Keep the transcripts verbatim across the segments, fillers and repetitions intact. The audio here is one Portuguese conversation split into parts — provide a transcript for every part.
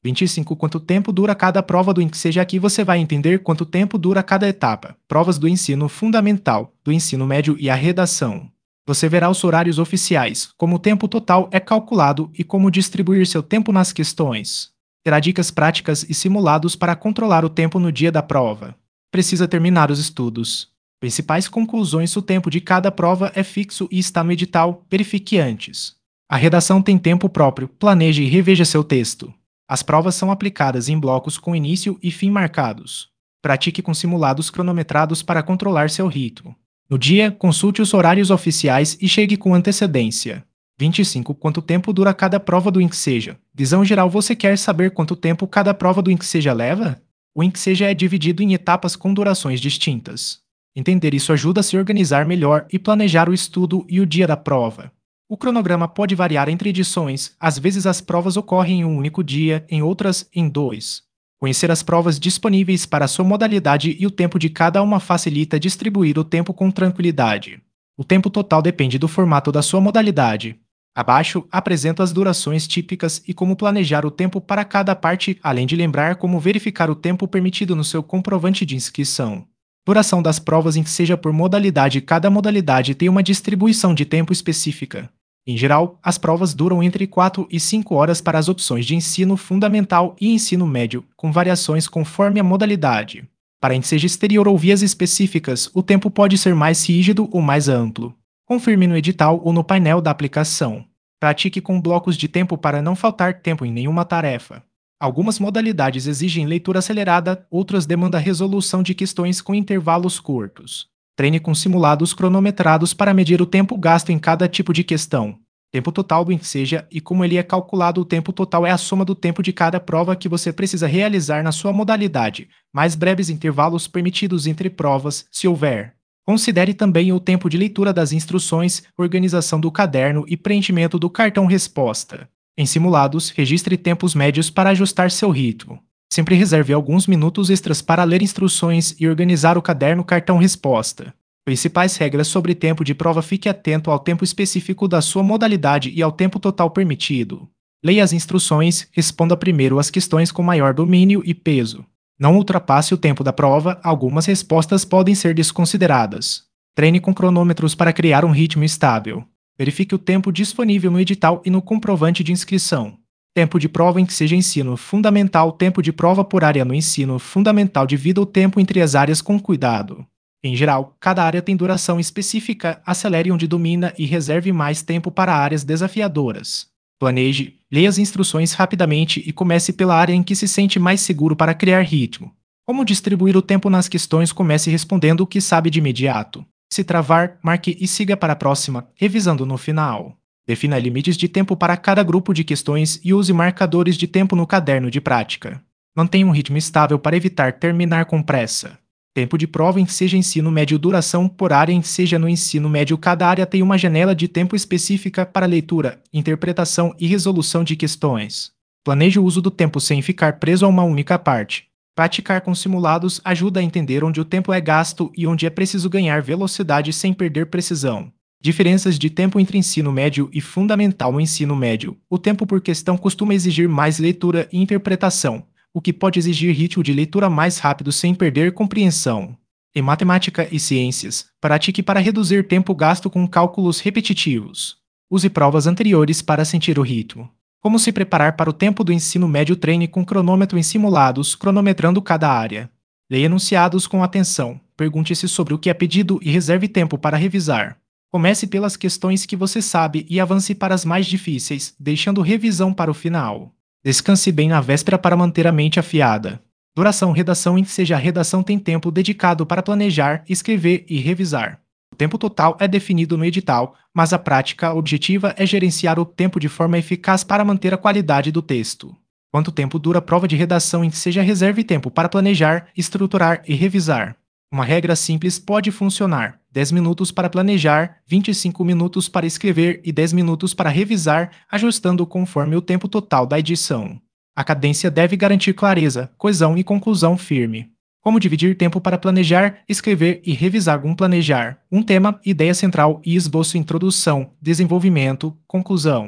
vinte e cinco. Quanto tempo dura cada prova do Enseja? Aqui você vai entender quanto tempo dura cada etapa. Provas do ensino fundamental, do ensino médio e a redação. Você verá os horários oficiais, como o tempo total é calculado e como distribuir seu tempo nas questões. Terá dicas práticas e simulados para controlar o tempo no dia da prova. Precisa terminar os estudos. Principais conclusões: o tempo de cada prova é fixo e está no edital, verifique antes. A redação tem tempo próprio, planeje e reveja seu texto. As provas são aplicadas em blocos com início e fim marcados. Pratique com simulados cronometrados para controlar seu ritmo. No dia, consulte os horários oficiais e chegue com antecedência. vinte e cinco. Quanto tempo dura cada prova do Enseja? Visão geral: você quer saber quanto tempo cada prova do Enseja leva? O Enseja é dividido em etapas com durações distintas. Entender isso ajuda a se organizar melhor e planejar o estudo e o dia da prova. O cronograma pode variar entre edições, às vezes as provas ocorrem em um único dia, em outras, em dois. Conhecer as provas disponíveis para a sua modalidade e o tempo de cada uma facilita distribuir o tempo com tranquilidade. O tempo total depende do formato da sua modalidade. Abaixo, apresento as durações típicas e como planejar o tempo para cada parte, além de lembrar como verificar o tempo permitido no seu comprovante de inscrição. Duração das provas Enseja por modalidade: cada modalidade tem uma distribuição de tempo específica. Em geral, as provas duram entre quatro e cinco horas para as opções de ensino fundamental e ensino médio, com variações conforme a modalidade. Para Enseja exterior ou vias específicas, o tempo pode ser mais rígido ou mais amplo. Confirme no edital ou no painel da aplicação. Pratique com blocos de tempo para não faltar tempo em nenhuma tarefa. Algumas modalidades exigem leitura acelerada, outras demandam resolução de questões com intervalos curtos. Treine com simulados cronometrados para medir o tempo gasto em cada tipo de questão. Tempo total do Enseja e como ele é calculado: o tempo total é a soma do tempo de cada prova que você precisa realizar na sua modalidade, mais breves intervalos permitidos entre provas, se houver. Considere também o tempo de leitura das instruções, organização do caderno e preenchimento do cartão resposta. Em simulados, registre tempos médios para ajustar seu ritmo. Sempre reserve alguns minutos extras para ler instruções e organizar o caderno cartão resposta. Principais regras sobre tempo de prova: fique atento ao tempo específico da sua modalidade e ao tempo total permitido. Leia as instruções, responda primeiro as questões com maior domínio e peso. Não ultrapasse o tempo da prova, algumas respostas podem ser desconsideradas. Treine com cronômetros para criar um ritmo estável. Verifique o tempo disponível no edital e no comprovante de inscrição. Tempo de prova Enseja ensino fundamental: tempo de prova por área no ensino fundamental. Divida o tempo entre as áreas com cuidado. Em geral, cada área tem duração específica, acelere onde domina e reserve mais tempo para áreas desafiadoras. Planeje, leia as instruções rapidamente e comece pela área em que se sente mais seguro para criar ritmo. Como distribuir o tempo nas questões? Comece respondendo o que sabe de imediato. Se travar, marque e siga para a próxima, revisando no final. Defina limites de tempo para cada grupo de questões e use marcadores de tempo no caderno de prática. Mantenha um ritmo estável para evitar terminar com pressa. Tempo de prova Enseja ensino médio: duração por área Enseja no ensino médio. Cada área tem uma janela de tempo específica para leitura, interpretação e resolução de questões. Planeje o uso do tempo sem ficar preso a uma única parte. Praticar com simulados ajuda a entender onde o tempo é gasto e onde é preciso ganhar velocidade sem perder precisão. Diferenças de tempo entre ensino médio e fundamental. No ensino médio, o tempo por questão costuma exigir mais leitura e interpretação, o que pode exigir ritmo de leitura mais rápido sem perder compreensão. Em matemática e ciências, pratique para reduzir tempo gasto com cálculos repetitivos. Use provas anteriores para sentir o ritmo. Como se preparar para o tempo do ensino médio? Treine com cronômetro em simulados, cronometrando cada área. Leia enunciados com atenção, pergunte-se sobre o que é pedido e reserve tempo para revisar. Comece pelas questões que você sabe e avance para as mais difíceis, deixando revisão para o final. Descanse bem na véspera para manter a mente afiada. Duração Redação Enseja: a redação tem tempo dedicado para planejar, escrever e revisar. O tempo total é definido no edital, mas a prática objetiva é gerenciar o tempo de forma eficaz para manter a qualidade do texto. Quanto tempo dura a prova de redação Enseja? Reserve tempo para planejar, estruturar e revisar. Uma regra simples pode funcionar: dez minutos para planejar, vinte e cinco minutos para escrever e dez minutos para revisar, ajustando conforme o tempo total da edição. A cadência deve garantir clareza, coesão e conclusão firme. Como dividir tempo para planejar, escrever e revisar? Um planejar, um tema, ideia central e esboço: introdução, desenvolvimento, conclusão.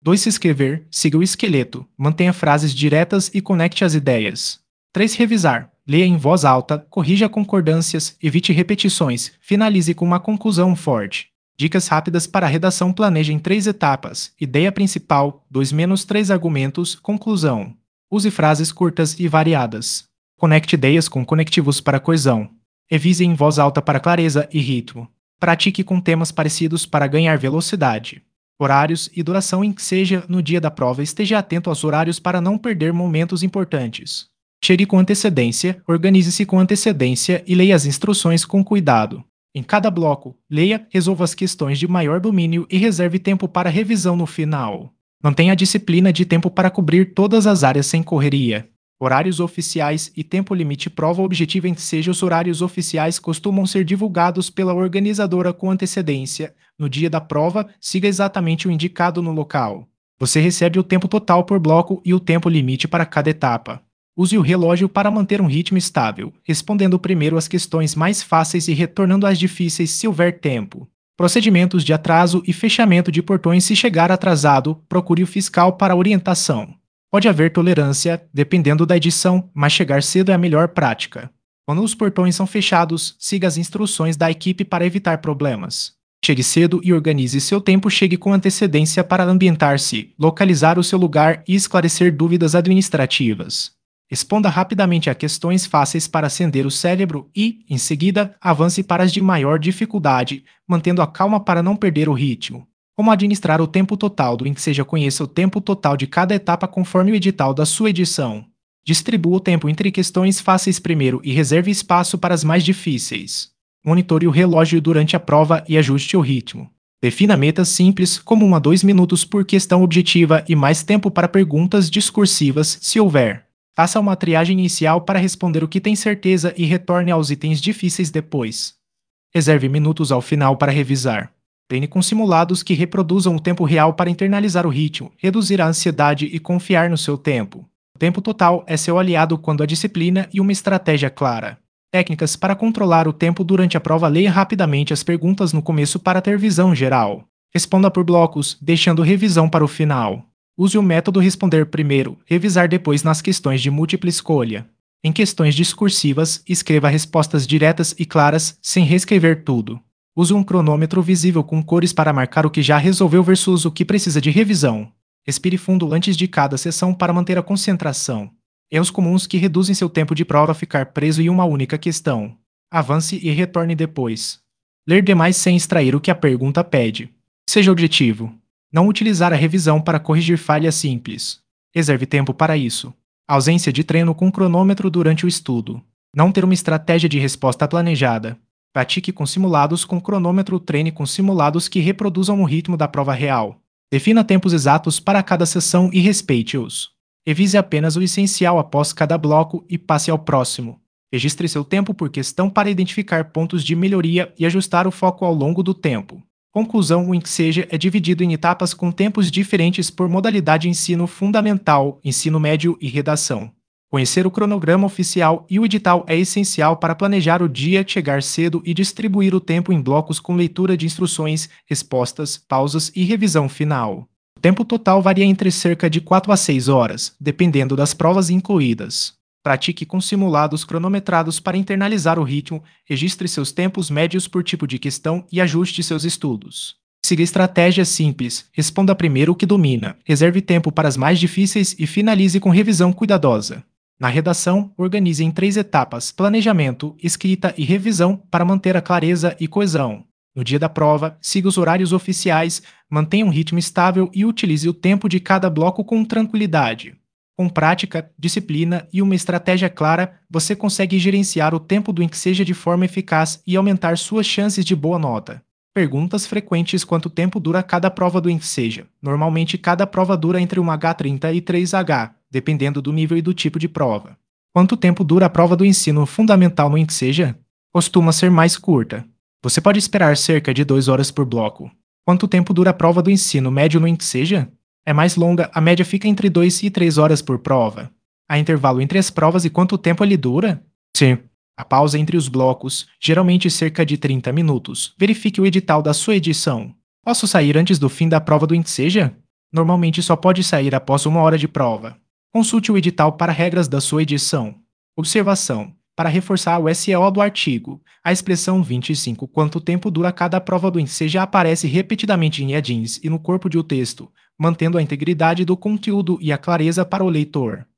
dois Se escrever, siga o esqueleto, mantenha frases diretas e conecte as ideias. três Revisar. Leia em voz alta, corrija concordâncias, evite repetições, finalize com uma conclusão forte. Dicas rápidas para a redação: planeje em três etapas: ideia principal, dois menos três argumentos, conclusão. Use frases curtas e variadas. Conecte ideias com conectivos para coesão. Revise em voz alta para clareza e ritmo. Pratique com temas parecidos para ganhar velocidade. Horários e duração: em que seja no dia da prova, esteja atento aos horários para não perder momentos importantes. Cheire com antecedência, organize-se com antecedência e leia as instruções com cuidado. Em cada bloco, leia, resolva as questões de maior domínio e reserve tempo para revisão no final. Mantenha a disciplina de tempo para cobrir todas as áreas sem correria. Horários oficiais e tempo limite: prova objetiva em que seja. Os horários oficiais costumam ser divulgados pela organizadora com antecedência. No dia da prova, siga exatamente o indicado no local. Você recebe o tempo total por bloco e o tempo limite para cada etapa. Use o relógio para manter um ritmo estável, respondendo primeiro as questões mais fáceis e retornando às difíceis se houver tempo. Procedimentos de atraso e fechamento de portões: se chegar atrasado, procure o fiscal para orientação. Pode haver tolerância, dependendo da edição, mas chegar cedo é a melhor prática. Quando os portões são fechados, siga as instruções da equipe para evitar problemas. Chegue cedo e organize seu tempo. Chegue com antecedência para ambientar-se, localizar o seu lugar e esclarecer dúvidas administrativas. Responda rapidamente a questões fáceis para acender o cérebro e, em seguida, avance para as de maior dificuldade, mantendo a calma para não perder o ritmo. Como administrar o tempo total do em que seja? Conheça o tempo total de cada etapa conforme o edital da sua edição. Distribua o tempo entre questões fáceis primeiro e reserve espaço para as mais difíceis. Monitore o relógio durante a prova e ajuste o ritmo. Defina metas simples, como um a dois minutos por questão objetiva e mais tempo para perguntas discursivas, se houver. Faça uma triagem inicial para responder o que tem certeza e retorne aos itens difíceis depois. Reserve minutos ao final para revisar. Treine com simulados que reproduzam o tempo real para internalizar o ritmo, reduzir a ansiedade e confiar no seu tempo. O tempo total é seu aliado quando a disciplina e uma estratégia clara. Técnicas para controlar o tempo durante a prova: leia rapidamente as perguntas no começo para ter visão geral. Responda por blocos, deixando revisão para o final. Use o método responder primeiro, revisar depois nas questões de múltipla escolha. Em questões discursivas, escreva respostas diretas e claras, sem reescrever tudo. Use um cronômetro visível com cores para marcar o que já resolveu versus o que precisa de revisão. Respire fundo antes de cada sessão para manter a concentração. Erros comuns que reduzem seu tempo de prova: ficar preso em uma única questão. Avance e retorne depois. Ler demais sem extrair o que a pergunta pede. Seja objetivo. Não utilizar a revisão para corrigir falhas simples. Reserve tempo para isso. Ausência de treino com cronômetro durante o estudo. Não ter uma estratégia de resposta planejada. Pratique com simulados com cronômetro. Treine com simulados que reproduzam o ritmo da prova real. Defina tempos exatos para cada sessão e respeite-os. Revise apenas o essencial após cada bloco e passe ao próximo. Registre seu tempo por questão para identificar pontos de melhoria e ajustar o foco ao longo do tempo. Conclusão: o em que seja é dividido em etapas com tempos diferentes por modalidade: ensino fundamental, ensino médio e redação. Conhecer o cronograma oficial e o edital é essencial para planejar o dia, chegar cedo e distribuir o tempo em blocos com leitura de instruções, respostas, pausas e revisão final. O tempo total varia entre cerca de quatro a seis horas, dependendo das provas incluídas. Pratique com simulados cronometrados para internalizar o ritmo, registre seus tempos médios por tipo de questão e ajuste seus estudos. Siga estratégias simples, responda primeiro o que domina, reserve tempo para as mais difíceis e finalize com revisão cuidadosa. Na redação, organize em três etapas: planejamento, escrita e revisão para manter a clareza e coesão. No dia da prova, siga os horários oficiais, mantenha um ritmo estável e utilize o tempo de cada bloco com tranquilidade. Com prática, disciplina e uma estratégia clara, você consegue gerenciar o tempo do em que seja de forma eficaz e aumentar suas chances de boa nota. Perguntas frequentes: quanto tempo dura cada prova do em que seja? Normalmente, cada prova dura entre um H trinta e três H, dependendo do nível e do tipo de prova. Quanto tempo dura a prova do ensino fundamental no em que seja? Costuma ser mais curta. Você pode esperar cerca de duas horas por bloco. Quanto tempo dura a prova do ensino médio no em que seja? É mais longa, a média fica entre duas e três horas por prova. Há intervalo entre as provas e quanto tempo ele dura? Sim. A pausa entre os blocos, geralmente cerca de trinta minutos. Verifique o edital da sua edição. Posso sair antes do fim da prova do em que seja? Normalmente só pode sair após uma hora de prova. Consulte o edital para regras da sua edição. Observação: para reforçar o S E O do artigo, a expressão vinte e cinco quanto tempo dura cada prova do INSEE já aparece repetidamente em headings e no corpo de o texto, mantendo a integridade do conteúdo e a clareza para o leitor.